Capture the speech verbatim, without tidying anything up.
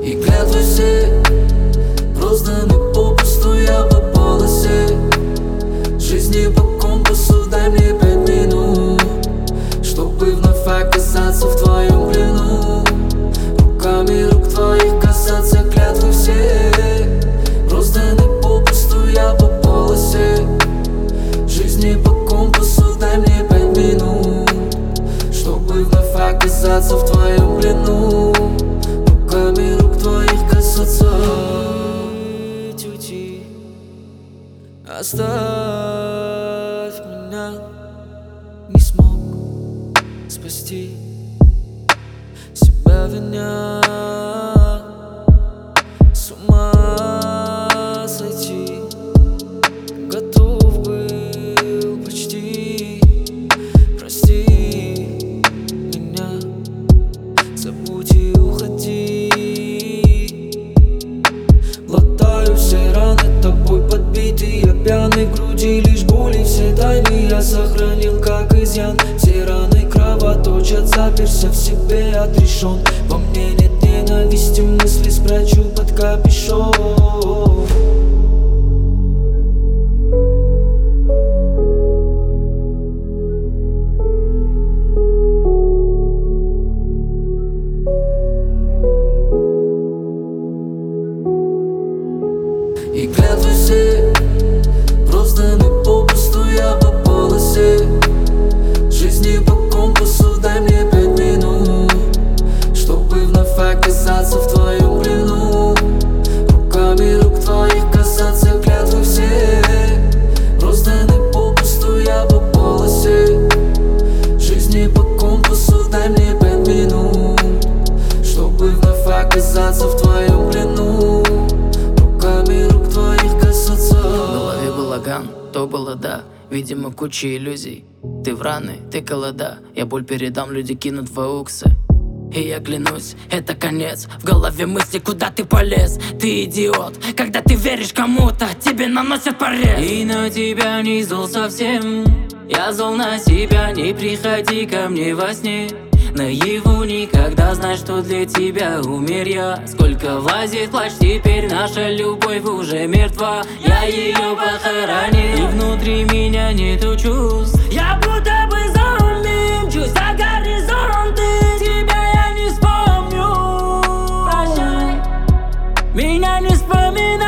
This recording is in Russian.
И клятвы все розданы попусту, я по полосе жизни по компасу. Дай мне пять минут, чтобы вновь оказаться в твоем плену. Руками рук твоих касаться. Клятвы все розданы попусту, я по полосе жизни по компасу. Дай мне пять минут, чтобы вновь оказаться в твоем плену. Руками рук твоих касаться. Уйти, оставь меня. Не смог спасти себя, виня. С ума сойти готов был почти. Прости меня, забудь и уходи. Глотаю все раны тобой подбитые, я пьяный, в груди лишь боли. Все тайны я сохранил как изъян. Все раны кровоточат, заперся в себе, отрешен. Во мне нет ненависти, мысли спрячу под капюшон. И клятвы все розданы попусту, я по полосе жизни по компасу. Дай мне пять минут, чтобы вновь оказаться в твоем плену. Руками рук твоих касаться. Клятвы все розданы попусту, я по полосе жизни по компасу. Дай мне пять минут, чтобы вновь оказаться в твоем плену. Руками рук твоих касаться. В голове балаган, то было да. Видимо, куча иллюзий. Ты в раны, ты колода. Я боль передам, люди кинут в ауксы. И я клянусь, это конец. В голове мысли, куда ты полез. Ты идиот, когда ты веришь кому-то, тебе наносят порез. И на тебя не зол совсем. Я зол на себя, не приходи ко мне во сне. Наяву никогда, знай, что для тебя умер я. Сколько влазит плач, теперь наша любовь уже мертва. Я ее похоронил, и внутри меня нету чувств. Я будто бы зомби, мчусь до горизонта. Тебя я не вспомню, прощай, меня не вспоминай.